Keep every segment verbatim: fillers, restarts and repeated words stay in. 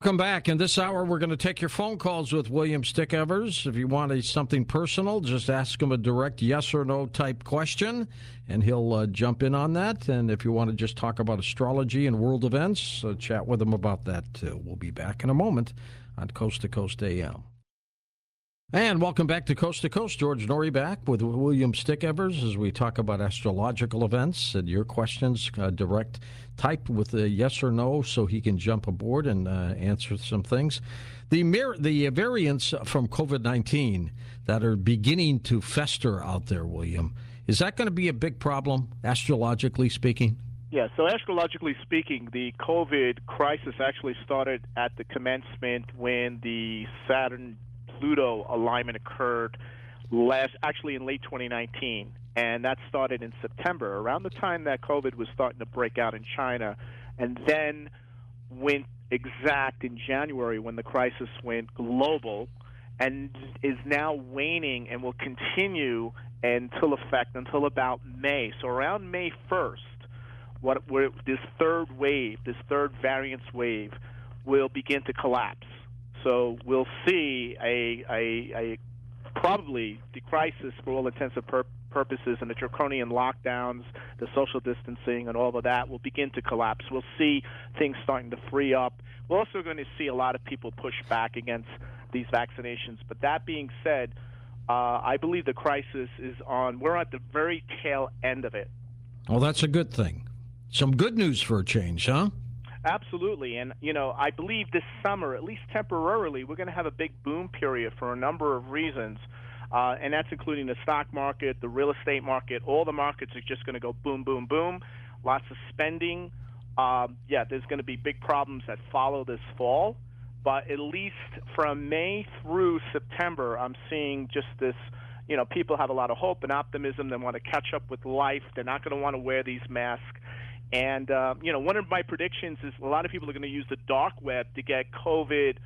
Welcome back. In this hour, we're going to take your phone calls with William Stickevers. If you want a, something personal, just ask him a direct yes or no type question, and he'll uh, jump in on that. And if you want to just talk about astrology and world events, uh, chat with him about that, too. We'll be back in a moment on Coast to Coast A M. And welcome back to Coast to Coast. George Noory back with William Stickevers as we talk about astrological events and your questions. Uh, direct type with a yes or no so he can jump aboard and uh, answer some things. The mir- the variants from COVID nineteen that are beginning to fester out there, William, is that going to be a big problem, astrologically speaking? Yeah, so astrologically speaking, the COVID crisis actually started at the commencement when the Saturn Pluto alignment occurred last, actually in late twenty nineteen, and that started in September, around the time that COVID was starting to break out in China, and then went exact in January when the crisis went global, and is now waning and will continue until effect until about May. So around May first, what we're, this third wave, this third variance wave, will begin to collapse. So we'll see a, a, a probably the crisis, for all intents and pur- purposes, and the draconian lockdowns, the social distancing, and all of that will begin to collapse. We'll see things starting to free up. We're also going to see a lot of people push back against these vaccinations. But that being said, uh, I believe the crisis is on. We're at the very tail end of it. Well, that's a good thing. Some good news for a change, huh? Absolutely. And, you know, I believe this summer, at least temporarily, we're going to have a big boom period for a number of reasons. Uh, and that's including the stock market, the real estate market. All the markets are just going to go boom, boom, boom. Lots of spending. Um, yeah, there's going to be big problems that follow this fall. But at least from May through September, I'm seeing just this, you know, people have a lot of hope and optimism. They want to catch up with life. They're not going to want to wear these masks. And, uh, you know, one of my predictions is a lot of people are going to use the dark web to get COVID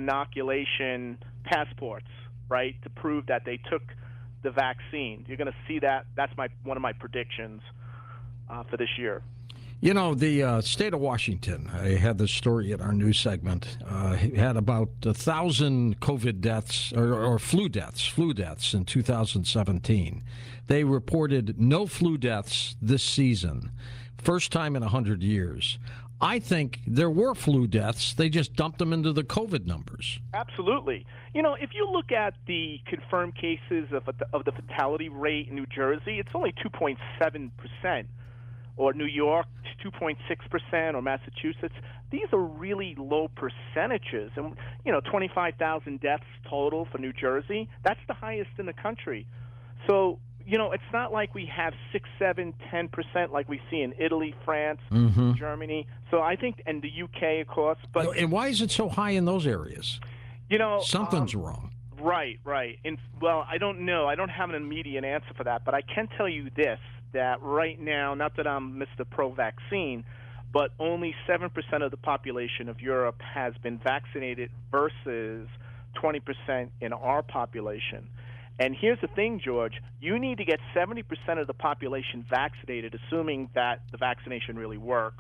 inoculation passports, right, to prove that they took the vaccine. You're going to see that. That's my one of my predictions uh, for this year. You know, the uh, state of Washington, I had this story in our news segment, uh, had about a thousand COVID deaths or, or flu deaths, flu deaths in two thousand seventeen. They reported no flu deaths this season. First time in one hundred years. I think there were flu deaths. They just dumped them into the COVID numbers. Absolutely. You know, if you look at the confirmed cases of, of the fatality rate in New Jersey, it's only two point seven percent. Or New York, two point six percent, or Massachusetts. These are really low percentages. And, you know, twenty-five thousand deaths total for New Jersey. That's the highest in the country. So, you know, it's not like we have six, seven, ten percent like we see in Italy, France, mm-hmm. Germany. So I think, and the U K, of course. But and why is it so high in those areas? You know, something's um, wrong. Right, right. And well, I don't know. I don't have an immediate answer for that, but I can tell you this: that right now, not that I'm Mister Pro-vaccine, but only seven percent of the population of Europe has been vaccinated versus twenty percent in our population. And here's the thing, George, you need to get seventy percent of the population vaccinated, assuming that the vaccination really works,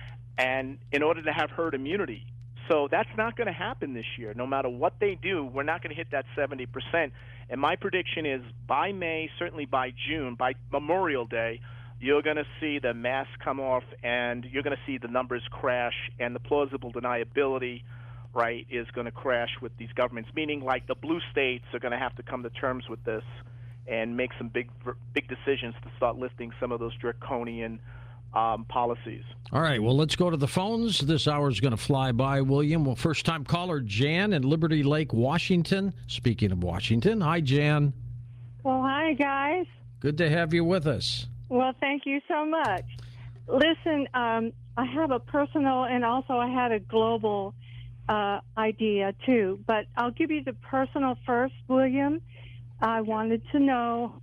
and in order to have herd immunity. So that's not going to happen this year. No matter what they do, we're not going to hit that seventy percent. And my prediction is by May, certainly by June, by Memorial Day, you're going to see the masks come off and you're going to see the numbers crash, and the plausible deniability, right, is going to crash with these governments, meaning like the blue states are going to have to come to terms with this and make some big big decisions to start lifting some of those draconian um, policies. All right, well, let's go to the phones. This hour is going to fly by, William. Well, first-time caller, Jan in Liberty Lake, Washington. Speaking of Washington, hi, Jan. Well, hi, guys. Good to have you with us. Well, thank you so much. Listen, um, I have a personal and also I had a global uh, idea, too. But I'll give you the personal first, William. I wanted to know,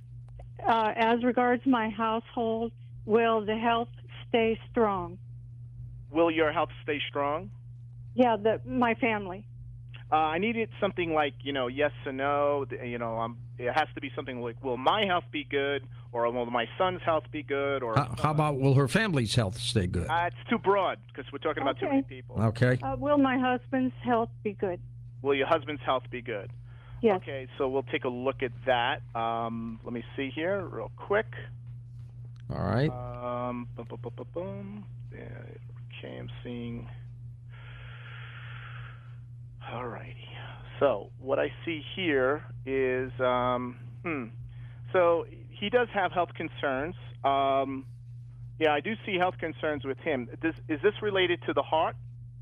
uh, as regards my household, will the health stay strong? Will your health stay strong? Yeah, the, my family. Uh, I needed something like, you know, yes or no. You know, um, it has to be something like, will my health be good, or will my son's health be good? Or How, how about will her family's health stay good? uh, it's too broad because we're talking about too Okay. many people. Okay. Uh, will my husband's health be good? Will your husband's health be good? Yes. Okay, so we'll take a look at that. Um, let me see here real quick. All right. Um, boom, boom, boom, boom, boom. Yeah, okay, I'm seeing. All righty. So what I see here is, um, hmm. So he does have health concerns. Um, yeah, I do see health concerns with him. This, is this related to the heart?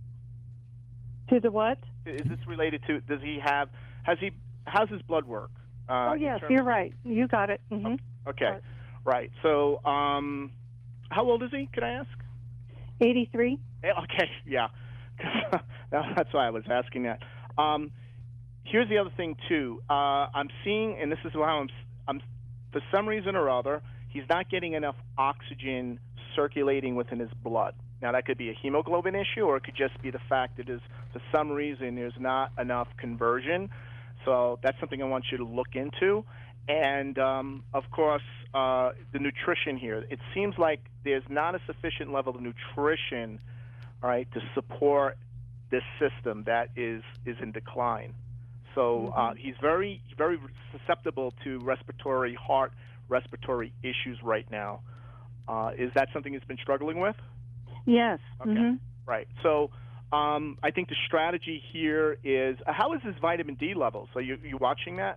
To the what? Is this related to? Does he have? Has he? How's his blood work? Uh, oh, in yes, terms- you're right. You got it. hmm Okay, Heart. right. So, um, how old is he? Could I ask? eighty-three. Eh, Okay, yeah. That's why I was asking that. Um, here's the other thing too. Uh, I'm seeing, and this is how I'm, I'm, for some reason or other, he's not getting enough oxygen circulating within his blood. Now that could be a hemoglobin issue, or it could just be the fact that is for some reason there's not enough conversion. So that's something I want you to look into. And um, of course, uh, the nutrition here. It seems like there's not a sufficient level of nutrition, all right, to support this system that is is in decline. So uh, he's very very susceptible to respiratory heart respiratory issues right now. Uh, is that something he's been struggling with? Yes. Okay. hmm Right. So um, I think the strategy here is uh, how is his vitamin D levels? Are you you watching that?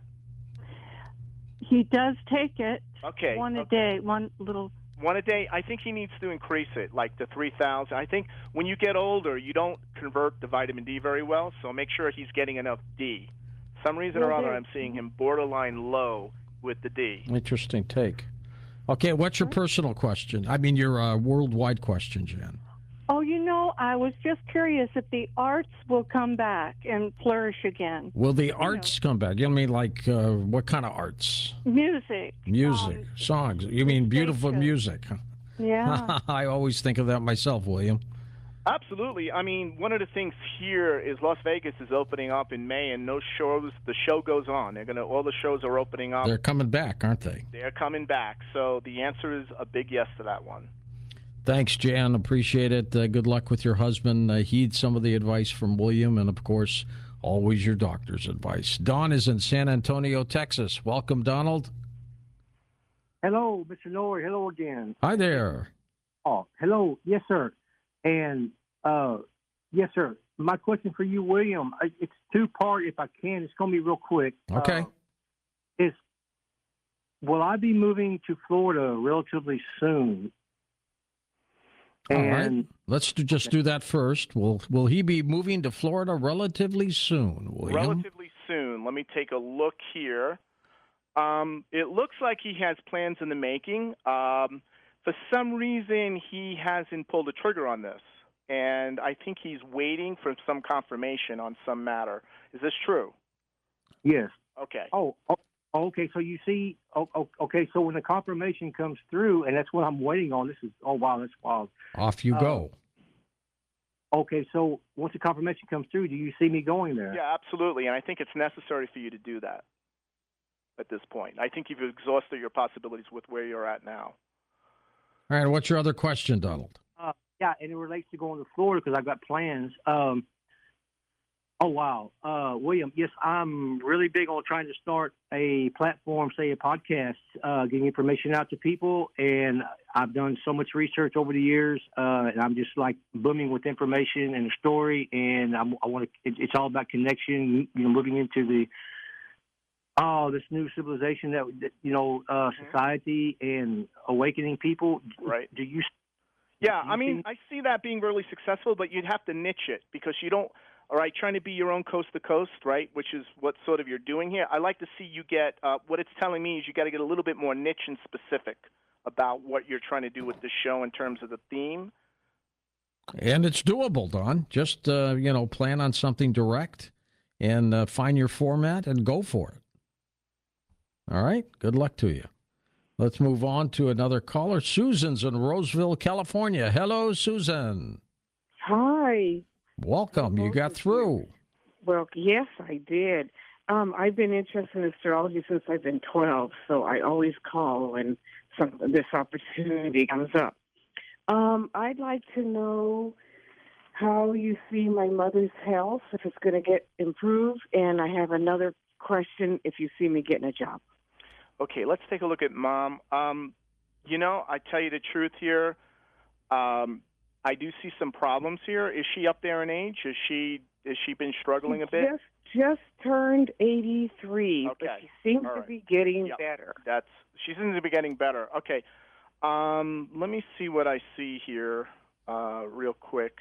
He does take it Okay. one a okay. day, one little. One a day. I think he needs to increase it, like to three thousand. I think when you get older, you don't convert the vitamin D very well, so make sure he's getting enough D. Some reason or Will other, do. I'm seeing him borderline low with the D. Interesting take. Okay, what's your personal question? I mean, your uh, worldwide question, Jan. Oh, you know, I was just curious if the arts will come back and flourish again. Will the arts come back? You mean like uh, what kind of arts? Music. Music, um, songs. You mean beautiful shows. music? Yeah. I always think of that myself, William. Absolutely. I mean, one of the things here is Las Vegas is opening up in May, and those shows, the show goes on. They're gonna, all the shows are opening up. They're coming back, aren't they? They're coming back. So the answer is a big yes to that one. Thanks, Jan. Appreciate it. Uh, good luck with your husband. Uh, heed some of the advice from William, and of course, always your doctor's advice. Don is in San Antonio, Texas. Welcome, Donald. Hello, Mister Norrie. Hello again. Hi there. Oh, hello. Yes, sir. And uh, yes, sir. My question for you, William, I- it's two part. If I can, it's going to be real quick. Okay. Uh, is will I be moving to Florida relatively soon? All right. And Let's do, just do that first. Will Will he be moving to Florida relatively soon, William? Relatively soon. Let me take a look here. Um, it looks like he has plans in the making. Um, for some reason, he hasn't pulled the trigger on this, and I think he's waiting for some confirmation on some matter. Is this true? yes. Okay. Oh, oh, okay. So you see, oh, oh, okay. So when the confirmation comes through, and that's what I'm waiting on. This is oh wow, that's wild. Off you Uh, go. Okay, so once the confirmation comes through, do you see me going there? Yeah, absolutely, and I think it's necessary for you to do that at this point. I think you've exhausted your possibilities with where you're at now. All right. What's your other question, Donald? Uh, yeah, and it relates to going to Florida because I've got plans. Um, oh wow, uh, William. Yes, I'm really big on trying to start a platform, say a podcast, uh, getting information out to people. And I've done so much research over the years, uh, and I'm just like booming with information and a story. And I'm, I want to. It, it's all about connection. You know, moving into the oh, this new civilization that, that you know, uh, society and awakening people. Right. Do you? Yeah, do you I mean, think- I see that being really successful, but you'd have to niche it because you don't, all right, trying to be your own coast to coast, right, which is what sort of you're doing here. I like to see you get, uh, what it's telling me is you got to get a little bit more niche and specific about what you're trying to do with the show in terms of the theme. And it's doable, Don. Just, uh, you know, plan on something direct and uh, find your format and go for it. All right. Good luck to you. Let's move on to another caller. Susan's in Roseville, California. Hello, Susan. Hi. Welcome. You got through. Well, yes, I did. Um, I've been interested in astrology since I've been twelve, so I always call when some this opportunity comes up. Um, I'd like to know how you see my mother's health, if it's going to get improved, and I have another question if you see me getting a job. Okay, let's take a look at Mom. Um, you know, I tell you the truth here. Um, I do see some problems here. Is she up there in age? Is she is she been struggling a bit? Just just turned eighty-three, Okay. but she seems All to right. be getting Yep. better. That's she seems to be getting better. Okay, um, let me see what I see here, uh, real quick.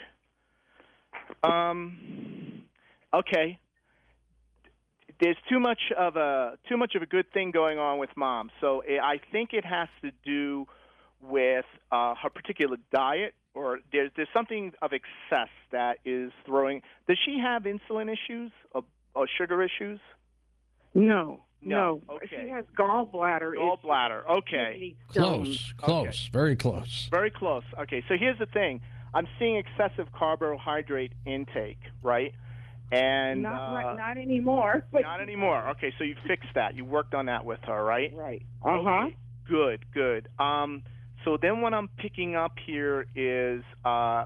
Um, okay, there's too much of a too much of a good thing going on with Mom. So I think it has to do with uh, her particular diet, or there's there's something of excess that is throwing. Does she have insulin issues or, or sugar issues? No, No, no. okay. She has gallbladder. Gallbladder. issues. Okay. Kidney stones. Close, close, very close. Very close. Okay, so here's the thing. I'm seeing excessive carbohydrate intake, right? And Not uh, right, not anymore. But not anymore. Okay, so you fixed that. You worked on that with her, right? Right. Uh huh. Okay, good, good. Um, so then what I'm picking up here is uh,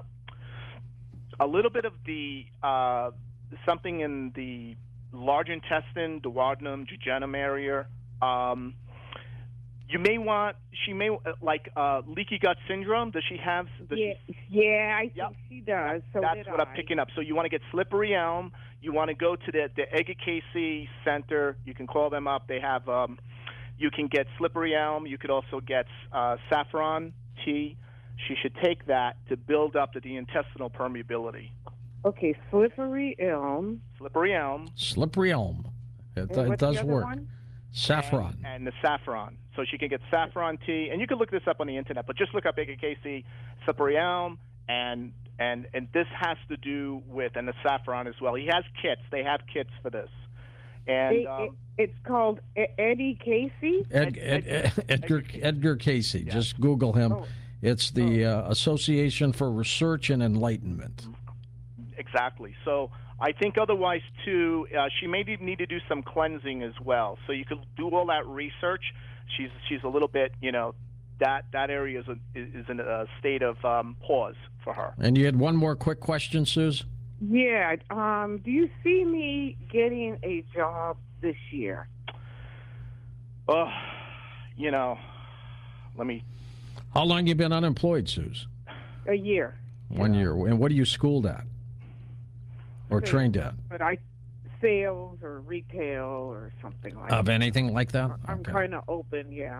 a little bit of the uh, something in the large intestine, duodenum, jejunum area. Um, you may want, she may, uh, like uh, leaky gut syndrome. Does she have? Does Yeah, she, yeah, I think Yep. she does. So That's did what I. I'm picking up. So you want to get slippery elm. You want to go to the the Edgar Casey Center. You can call them up. They have. Um, you can get slippery elm. You could also get uh, saffron tea. She should take that to build up the intestinal permeability. Okay, slippery elm. Slippery elm. Slippery elm. It, And it what's does the other work. one? Saffron. And, and the saffron. So she can get saffron tea, and you can look this up on the internet. But just look up Edgar Casey, slippery elm, and and and this has to do with and the saffron as well. He has kits. They have kits for this. And It- um, it- it's called E- Eddie Casey. Ed, Ed, Ed, Edgar, Edgar Casey. Just Google him. Oh. It's the uh, Association for Research and Enlightenment. exactly. So I think otherwise too, uh, she may need to do some cleansing as well. So you could do all that research. She's she's a little bit, you know, that that area is a, is in a state of um, pause for her. And you had one more quick question, Suze? Yeah. Um. Do you see me getting a job this year? Oh, you know, let me. How long you been unemployed, Suze? A year. One year. And what are you schooled at? Or Okay. trained at? But I sales or retail or something like Of that. anything like that? I'm Okay. kind of open. Yeah.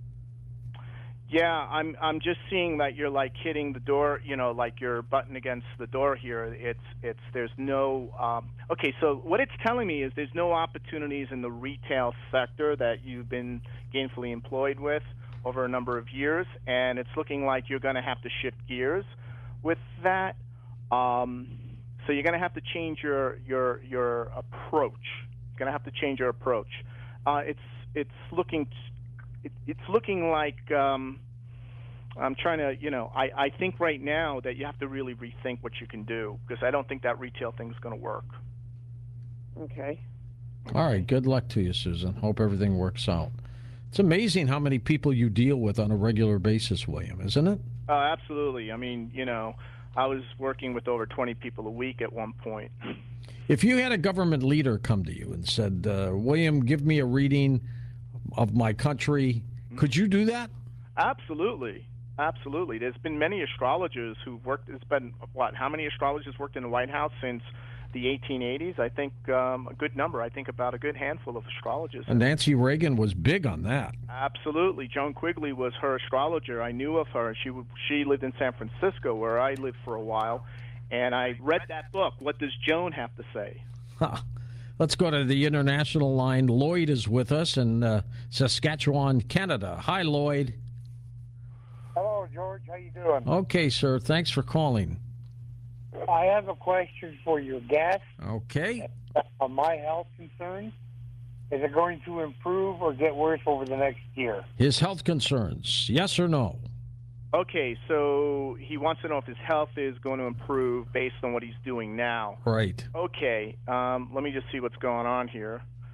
Yeah, I'm I'm just seeing that you're like hitting the door, you know, like you're butting against the door here. It's it's there's no um, okay. So what it's telling me is there's no opportunities in the retail sector that you've been gainfully employed with over a number of years, and it's looking like you're going to have to shift gears with that. Um, so you're going to have to change your your your approach. You're going to have to change your approach. Uh, it's it's looking. T- It, it's looking like um, I'm trying to, you know, I, I think right now that you have to really rethink what you can do because I don't think that retail thing is going to work. Okay. All right. Good luck to you, Susan. Hope everything works out. It's amazing how many people you deal with on a regular basis, William, isn't it? Uh, absolutely. I mean, you know, I was working with over twenty people a week at one point. If you had a government leader come to you and said, uh, William, give me a reading of my country, could you do that? Absolutely. Absolutely. There's been many astrologers who've worked, it's been, what, how many astrologers worked in the White House since the eighteen eighties? I think um, a good number. I think about a good handful of astrologers. And Nancy Reagan was big on that. Absolutely. Joan Quigley was her astrologer. I knew of her. She she lived in San Francisco, where I lived for a while, and I read that book. What does Joan have to say? Huh. Let's go to the international line. Lloyd is with us in uh, Saskatchewan, Canada. Hi, Lloyd. Hello, George. How you doing? Okay, sir. Thanks for calling. I have a question for your guest Okay. on my health concerns. Is it going to improve or get worse over the next year? His health concerns, yes or no? Okay, so he wants to know if his health is going to improve based on what he's doing now. Right. Okay, um, let me just see what's going on here.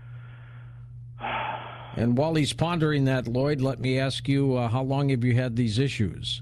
And while he's pondering that, Lloyd, let me ask you, uh, how long have you had these issues?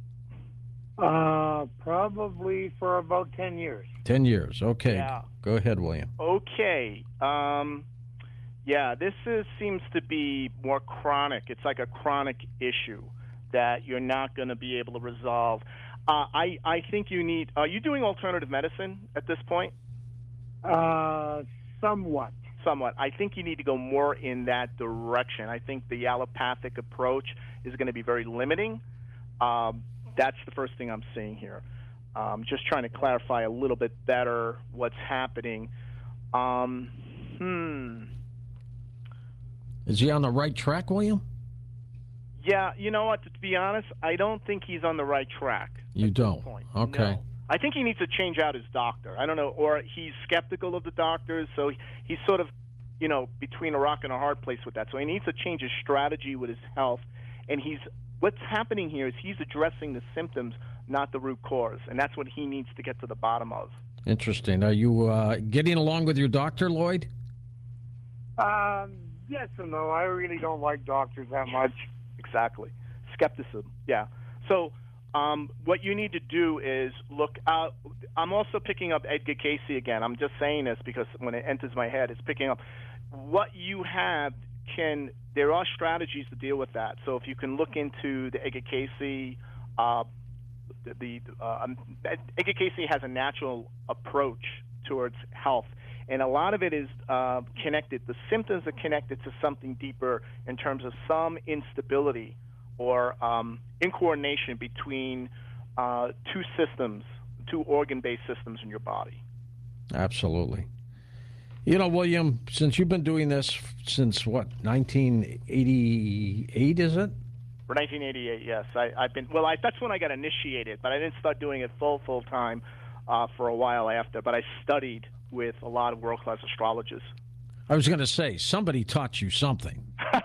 Uh, probably for about ten years. Ten years. Okay. Yeah. Go ahead, William. Okay. Um, yeah, this is, seems to be more chronic. It's like a chronic issue that you're not going to be able to resolve. Uh, I, I think you need, are you doing alternative medicine at this point? Uh, somewhat. Somewhat. I think you need to go more in that direction. I think the allopathic approach is going to be very limiting. Um, that's the first thing I'm seeing here. Um, just trying to clarify a little bit better what's happening. Um, hmm. Is he on the right track, William? Yeah, you know what? To be honest, I don't think he's on the right track. You at don't? This point. Okay. No. I think he needs to change out his doctor. I don't know, or he's skeptical of the doctors, so he's sort of, you know, between a rock and a hard place with that. So he needs to change his strategy with his health. And he's what's happening here is he's addressing the symptoms, not the root cause, and that's what he needs to get to the bottom of. Interesting. Are you uh, getting along with your doctor, Lloyd? Um, yes and no. I really don't like doctors that much. Exactly. Skepticism. Yeah. So um, what you need to do is look out. I'm also picking up Edgar Casey again. I'm just saying this because when it enters my head, it's picking up. What you have can, there are strategies to deal with that. So if you can look into the Edgar Casey, uh, the, the uh, Edgar Casey has a natural approach towards health. And a lot of it is uh, connected. The symptoms are connected to something deeper in terms of some instability or um, incoordination between uh, two systems, two organ-based systems in your body. Absolutely. You know, William, since you've been doing this since, what, nineteen eighty-eight, is it? For nineteen eighty-eight, yes. I, I've been, well, I, that's when I got initiated, but I didn't start doing it full, full time uh, for a while after, but I studied with a lot of world-class astrologers. I was going to say, somebody taught you something.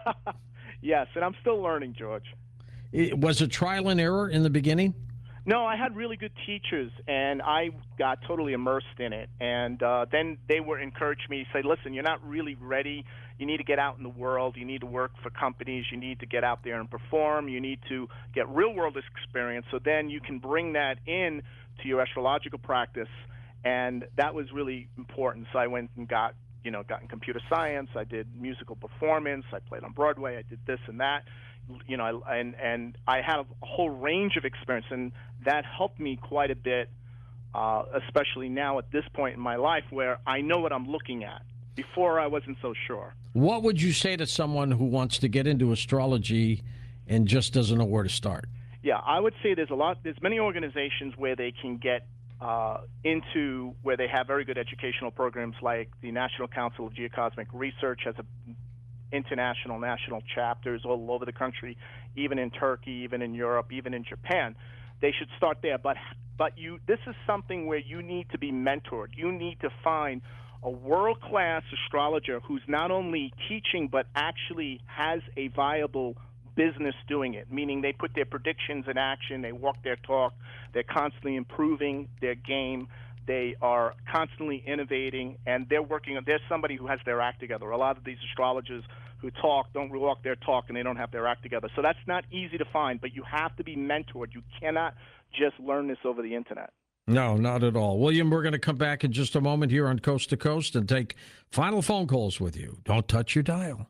Yes, and I'm still learning, George. It, was it trial and error in the beginning? No, I had really good teachers, and I got totally immersed in it. And uh, then they were encouraged me to say, listen, you're not really ready. You need to get out in the world. You need to work for companies. You need to get out there and perform. You need to get real-world experience so then you can bring that in to your astrological practice. And that was really important. So I went and got, you know, got in computer science. I did musical performance. I played on Broadway. I did this and that. You know, I, and and I had a whole range of experience, and that helped me quite a bit, uh, especially now at this point in my life where I know what I'm looking at. Before, I wasn't so sure. What would you say to someone who wants to get into astrology and just doesn't know where to start? Yeah, I would say there's a lot. There's many organizations where they can get uh, into where they have very good educational programs, like the National Council of Geocosmic Research has a international, national chapters all over the country, even in Turkey, even in Europe, even in Japan. They should start there. But but you, this is something where you need to be mentored. You need to find a world-class astrologer who's not only teaching but actually has a viable business doing it, meaning they put their predictions in action, they walk their talk, they're constantly improving their game. They are constantly innovating, and they're working on, there's somebody who has their act together. A lot of these astrologers who talk don't walk their talk, and they don't have their act together. So that's not easy to find, but you have to be mentored. You cannot just learn this over the internet. No, not at all. William, we're going to come back in just a moment here on Coast to Coast and take final phone calls with you. Don't touch your dial.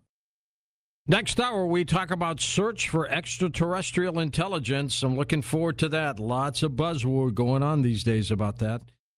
Next hour, we talk about search for extraterrestrial intelligence. I'm looking forward to that. Lots of buzzword going on these days about that.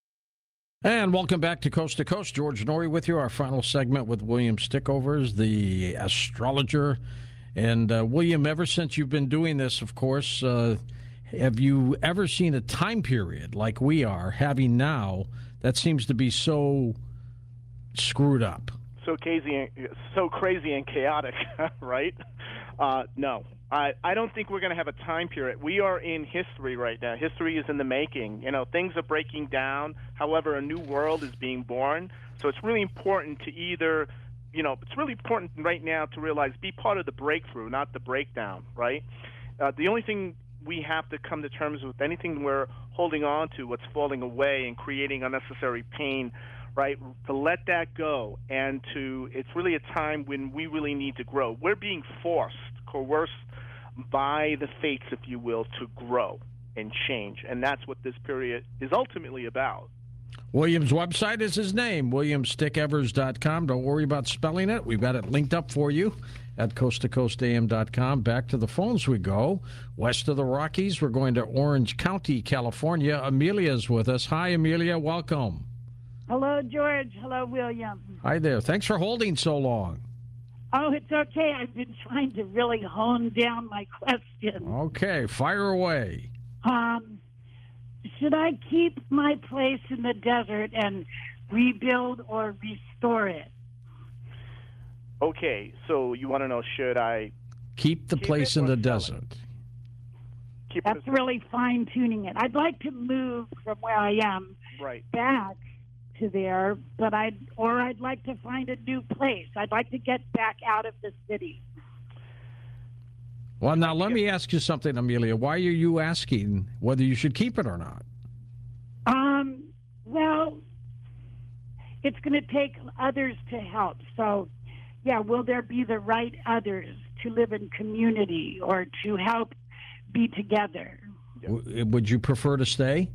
And welcome back to Coast to Coast. George Noory with you. Our final segment with William Stickovers, the astrologer. And uh, William, ever since you've been doing this, of course, uh, have you ever seen a time period like we are having now that seems to be so screwed up? So crazy, so crazy and chaotic, right? Uh, no, I, I don't think we're going to have a time period. We are in history right now. History is in the making. You know, things are breaking down. However, a new world is being born. So it's really important to either, you know, it's really important right now to realize be part of the breakthrough, not the breakdown, right? Uh, the only thing we have to come to terms with, anything we're holding on to, what's falling away and creating unnecessary pain right? To let that go, and to it's really a time when we really need to grow. We're being forced, coerced by the fates, if you will, to grow and change, and that's what this period is ultimately about. William's website is his name, william stick evers dot com. Don't worry about spelling it. We've got it linked up for you at coast to coast a m dot com. Back to the phones we go. West of the Rockies, we're going to Orange County, California. Amelia's with us. Hi, Amelia. Welcome. Hello, George. Hello, William. Hi there. Thanks for holding so long. Oh, it's okay. I've been trying to really hone down my question. Okay, fire away. Um, should I keep my place in the desert and rebuild or restore it? Okay, so you want to know, should I Keep the Keep place it in or the sell it? desert. keep That's it? really fine tuning it. I'd like to move from where I am Right. back to there, but I'd or I'd like to find a new place. I'd like to get back out of the city. Well, now let me ask you something, Amelia. Why are you asking whether you should keep it or not? Um, well, it's going to take others to help. So, yeah, will there be the right others to live in community or to help be together? W- Would you prefer to stay?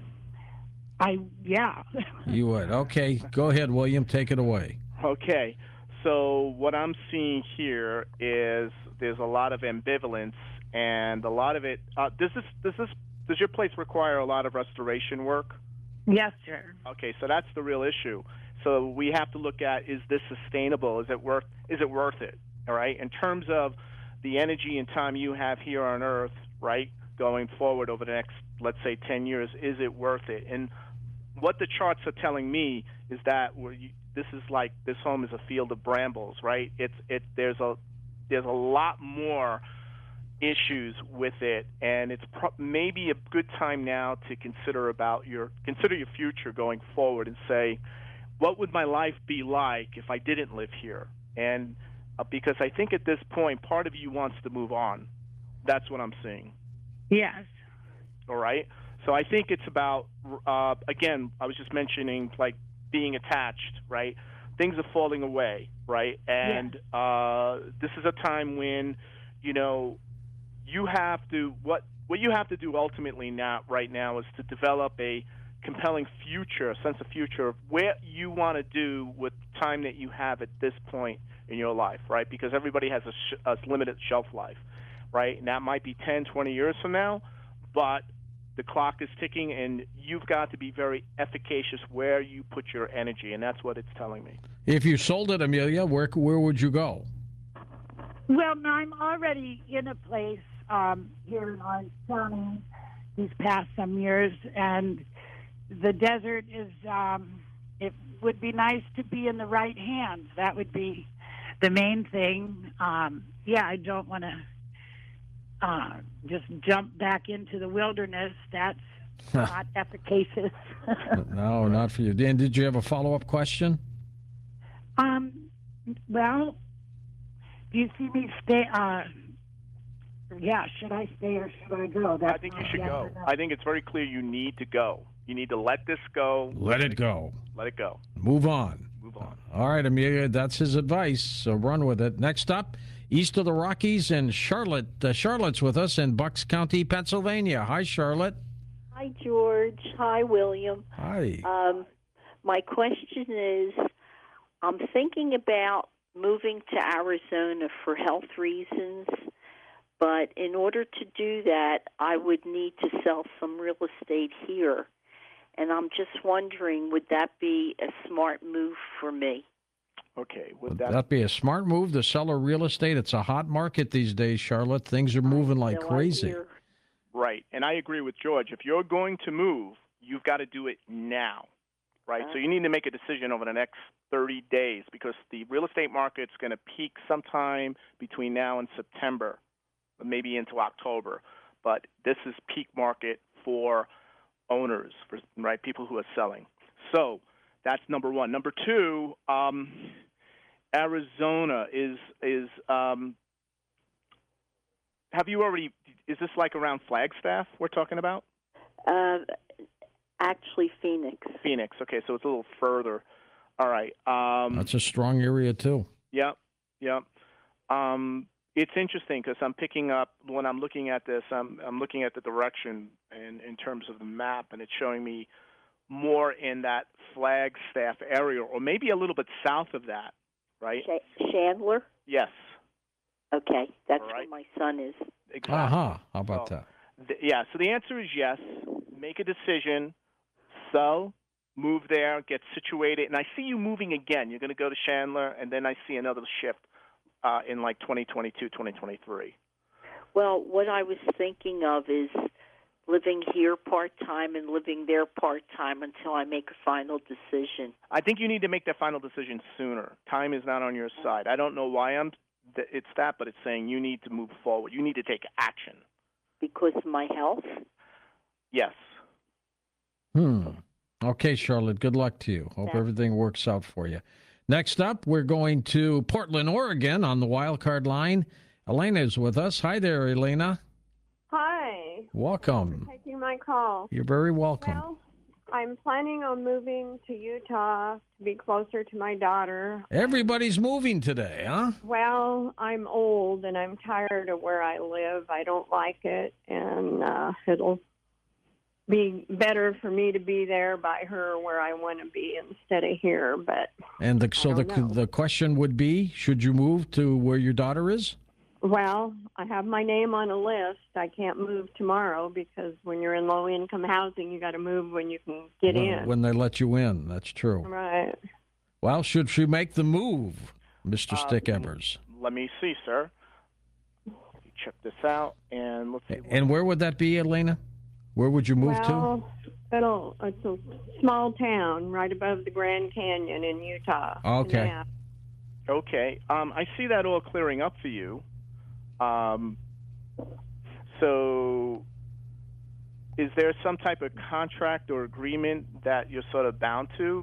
I, yeah. You would. Okay, go ahead, William. Take it away. Okay, so what I'm seeing here is there's a lot of ambivalence, and a lot of it. Uh, does this does this does your place require a lot of restoration work? Yes, sir. Okay, so that's the real issue. So we have to look at, is this sustainable? Is it worth is it worth it? All right. In terms of the energy and time you have here on Earth, right, going forward over the next, let's say, ten years, is it worth it? And what the charts are telling me is that we're, you, this is like this home is a field of brambles, right? It's it there's a there's a lot more issues with it, and it's pro- maybe a good time now to consider about your consider your future going forward and say, what would my life be like if I didn't live here? And uh, because I think at this point, part of you wants to move on. That's what I'm seeing. Yes. All right. So I think it's about, uh, again, I was just mentioning like being attached, right? Things are falling away, right? And uh, this is a time when, you know, you have to, what, what you have to do ultimately now, right now, is to develop a compelling future, a sense of future of where you want to do with time that you have at this point in your life, right? Because everybody has a, sh- a limited shelf life, right? And that might be ten, twenty years from now, but the clock is ticking, and you've got to be very efficacious where you put your energy, and that's what it's telling me. If you sold it, Amelia, where where would you go? Well, no, I'm already in a place um, here in Orange County these past some years, and the desert is, um, it would be nice to be in the right hands. That would be the main thing. Um, yeah, I don't want to uh, just jump back into the wilderness. That's not efficacious. No, not for you. Dan, did you have a follow-up question? um, well, do you see me stay? Uh, yeah, should I stay or should I go? That's I think you not should yes go. or no. I think it's very clear you need to go. You need to let this go. Let it go. Let it go. Move on. Move on. All right, Amelia, that's his advice, so run with it. Next up, east of the Rockies and Charlotte. Uh, Charlotte's with us in Bucks County, Pennsylvania. Hi, Charlotte. Hi, George. Hi, William. Hi. Um, my question is, I'm thinking about moving to Arizona for health reasons, but in order to do that, I would need to sell some real estate here. And I'm just wondering, would that be a smart move for me? Okay. Would Would that, that, be a smart move to sell a real estate? It's a hot market these days, Charlotte. Things are moving like No crazy. idea. right. And I agree with George. If you're going to move, you've got to do it now, right? So you need to make a decision over the next thirty days because the real estate market's going to peak sometime between now and September, maybe into October. But this is peak market for owners, for, right? People who are selling. So that's number one. Number two, um, Arizona is is. Um, have you already? Is this like around Flagstaff we're talking about? Uh, Actually, Phoenix. Phoenix. Okay, so it's a little further. All right. Um, That's a strong area, too. Yep, yep. Um, it's interesting because I'm picking up, when I'm looking at this, I'm, I'm looking at the direction in, in terms of the map, and it's showing me more in that Flagstaff area, or maybe a little bit south of that, right? Ch- Chandler? Yes. Okay, that's All right. where my son is. Exactly. Uh-huh. How about So, that? th- yeah, so the answer is yes. Make a decision, sell, move there, get situated. And I see you moving again. You're going to go to Chandler, and then I see another shift uh, in like twenty twenty-two, twenty twenty-three. Well, what I was thinking of is living here part-time and living there part-time until I make a final decision. I think you need to make that final decision sooner. Time is not on your side. I don't know why I'm th- it's that, but it's saying you need to move forward. You need to take action. Because of my health? Yes. Hmm. Okay, Charlotte, good luck to you. Hope Yeah. everything works out for you. Next up, we're going to Portland, Oregon on the wild card line. Elena is with us. Hi there, Elena. Hi. Welcome. Taking my call. You're very welcome. Well, I'm planning on moving to Utah to be closer to my daughter. Everybody's moving today, huh? Well, I'm old and I'm tired of where I live. I don't like it, and uh, it'll be better for me to be there by her where I want to be instead of here. But And the, so the don't know. the question would be, should you move to where your daughter is? well, I have my name on a list. I can't move tomorrow because when you're in low-income housing, you got to move when you can get Well, in. When they let you in, that's true. Right. Well, should she make the move, Mister Um, Stick Evers? Let me see, sir. Check this out, and let's see. what- And where would that be, Elena? Where would you move to? well, it'll, it's a small town right above the Grand Canyon in Utah. Okay. Yeah. Okay. Um, I see that all clearing up for you. Um, so, is there some type of contract or agreement that you're sort of bound to?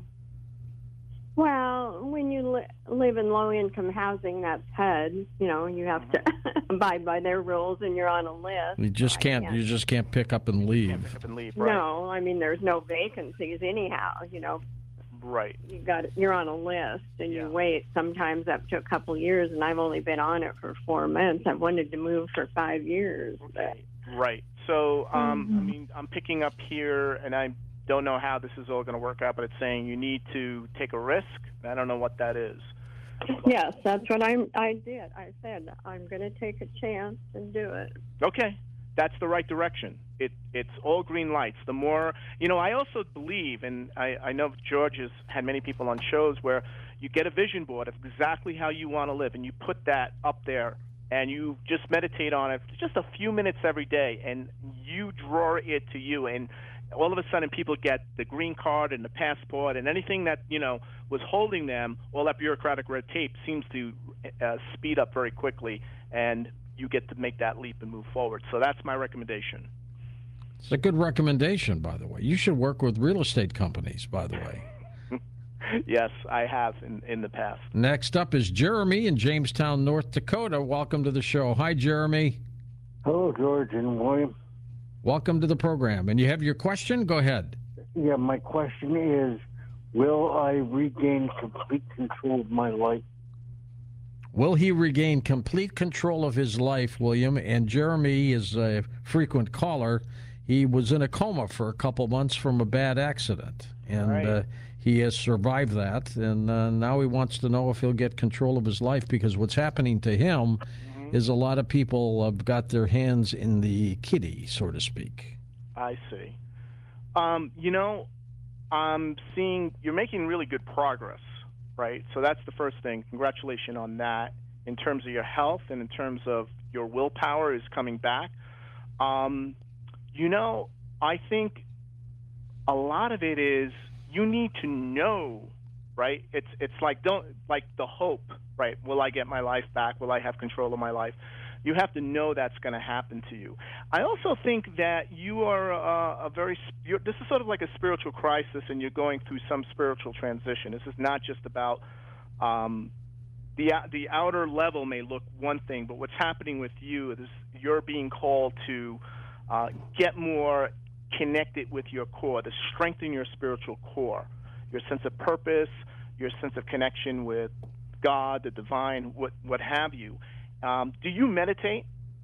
Well, when you li- live in low-income housing, that's H U D. You know, you have to abide by their rules, and you're on a list. You just So I can't. You just can't pick up and leave. Pick up and leave, right? No, I mean, there's no vacancies anyhow. You know, Right. you got you're on a list, and Yeah. you wait sometimes up to a couple years. And I've only been on it for four months. I've wanted to move for five years. But Right. So, um, Mm-hmm. I mean, I'm picking up here, and I don't know how this is all going to work out, but it's saying you need to take a risk. I don't know what that is. yes, that's what I'm. I did. I said I'm going to take a chance and do it. Okay, that's the right direction. It it's all green lights. The more you know. I also believe, and I, I know George has had many people on shows where you get a vision board of exactly how you want to live, and you put that up there, and you just meditate on it for just a few minutes every day, and you draw it to you, and all of a sudden people get the green card and the passport, and anything that you know was holding them, all that bureaucratic red tape seems to uh, speed up very quickly, and you get to make that leap and move forward. So that's my recommendation. It's a good recommendation, by the way. You should work with real estate companies, by the way. Yes, I have in, in the past. Next up is Jeremy in Jamestown, North Dakota. Welcome to the show. Hi, Jeremy. Hello, George and William. Welcome to the program. And you have your question? Go ahead. Yeah, my question is, will I regain complete control of my life? Will he regain complete control of his life, William? And Jeremy is a frequent caller. He was in a coma for a couple months from a bad accident, and Right. uh, he has survived that. And uh, now he wants to know if he'll get control of his life, because what's happening to him is a lot of people have got their hands in the kitty, so to speak. I see. Um, you know, I'm seeing you're making really good progress, right? So that's the first thing. Congratulations on that. In terms of your health and in terms of your willpower is coming back. Um, you know, I think a lot of it is you need to know, right? It's it's like don't like the hope, right? Will I get my life back? Will I have control of my life? You have to know that's going to happen to you. I also think that you are uh, a very you're, this is sort of like a spiritual crisis, and you're going through some spiritual transition. This is not just about um, the the outer level may look one thing, but what's happening with you is you're being called to uh, get more connect it with your core, to strengthen your spiritual core, your sense of purpose, your sense of connection with God, the divine, what what have you. Um, do you meditate?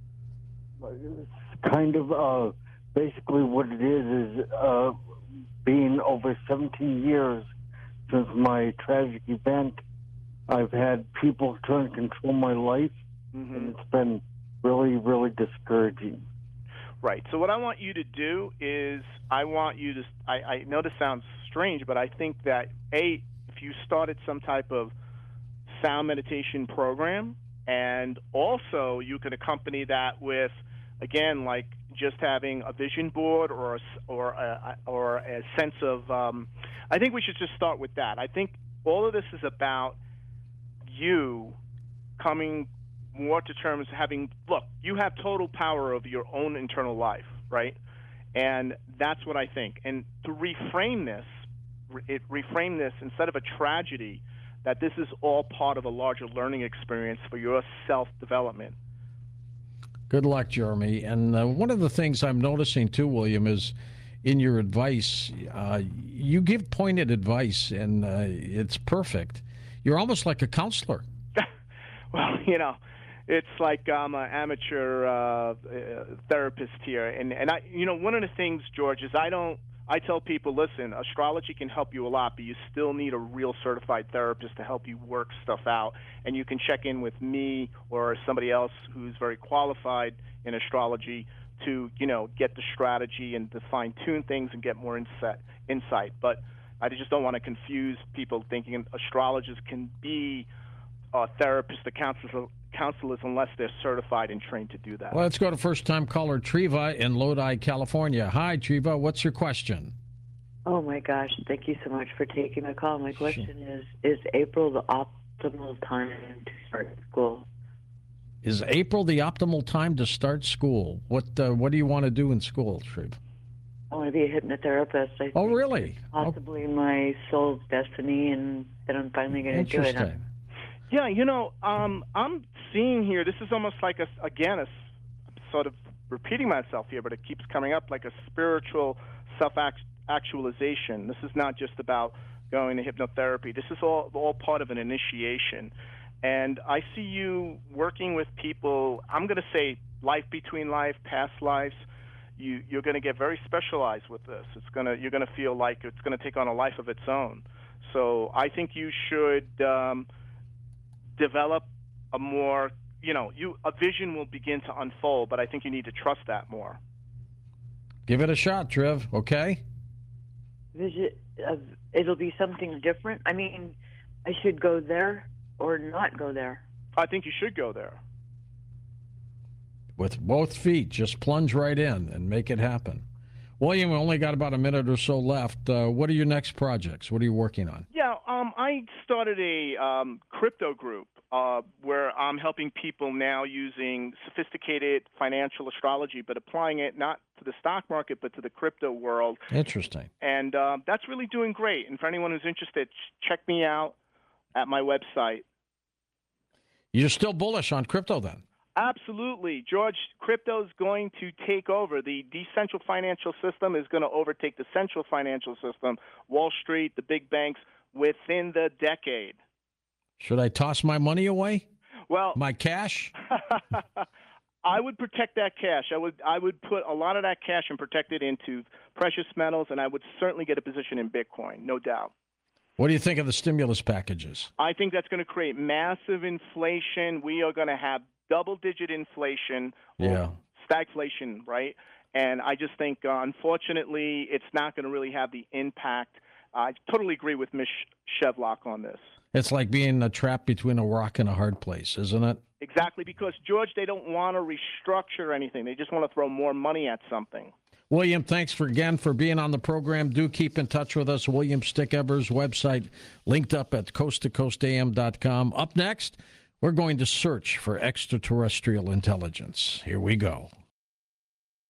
Kind of. Uh, basically, what it is is uh, being over seventeen years since my tragic event. I've had people try and control my life, mm-hmm. and it's been really, really discouraging. Right. So what I want you to do is I want you to, I, I know this sounds strange, but I think that, A, if you started some type of sound meditation program, and also you can accompany that with, again, like just having a vision board or a, or a, or a sense of, um, I think we should just start with that. I think all of this is about you coming more to terms having, look, you have total power of your own internal life, right? And that's what I think. And to reframe this, it reframe this instead of a tragedy, that this is all part of a larger learning experience for your self-development. Good luck, Jeremy. And uh, one of the things I'm noticing too, William, is in your advice, uh, you give pointed advice, and uh, it's perfect. You're almost like a counselor. Well, you know, it's like I'm an amateur uh, therapist here, and and I, you know, one of the things, George, is I don't. I tell people, listen, astrology can help you a lot, but you still need a real certified therapist to help you work stuff out. And you can check in with me or somebody else who's very qualified in astrology to, you know, get the strategy and to fine-tune things and get more insight. insight. But I just don't want to confuse people thinking astrologers can be uh, therapists or counselors, counselors unless they're certified and trained to do that. Well, let's go to first-time caller Treva in Lodi, California. Hi, Treva. What's your question? Oh, my gosh. Thank you so much for taking my call. My question sure. is, is April the optimal time to start school? Is April the optimal time to start school? What uh, What do you want to do in school, Treva? I want to be a hypnotherapist. I oh, really? Possibly oh. my soul's destiny, and that I'm finally going to do it. Interesting. Yeah, you know, um, I'm seeing here, this is almost like, a, again, a, sort of repeating myself here, but it keeps coming up like a spiritual self-actualization. This is not just about going to hypnotherapy. This is all, all part of an initiation. And I see you working with people, I'm going to say life between life, past lives. You, you're going to get very specialized with this. It's going to, you're going to feel like it's going to take on a life of its own. So I think you should um, develop a more, you know, you a vision will begin to unfold, but I think you need to trust that more. Give it a shot, Trev, okay? Vision, uh, it'll be something different. I mean, I should go there or not go there. I think you should go there. With both feet, just plunge right in and make it happen. William, we only got about a minute or so left. Uh, what are your next projects? What are you working on? Yeah, um, I started a um, crypto group uh, where I'm helping people now using sophisticated financial astrology, but applying it not to the stock market, but to the crypto world. Interesting. And uh, that's really doing great. And for anyone who's interested, check me out at my website. You're still bullish on crypto then? Absolutely. George, crypto is going to take over. The decentral financial system is going to overtake the central financial system, Wall Street, the big banks, within the decade. Should I toss my money away? Well, my cash? I would protect that cash. I would I would put a lot of that cash and protect it into precious metals, and I would certainly get a position in Bitcoin, no doubt. What do you think of the stimulus packages? I think that's going to create massive inflation. We are going to have double-digit inflation, yeah, stagflation, right? And I just think, uh, unfortunately, it's not going to really have the impact. Uh, I totally agree with Miz Shevlock on this. It's like being a trap between a rock and a hard place, isn't it? Exactly, because, George, they don't want to restructure anything. They just want to throw more money at something. William, thanks for again for being on the program. Do keep in touch with us. William Stickever's website linked up at coast to coast a m dot com. Up next, we're going to search for extraterrestrial intelligence. Here we go.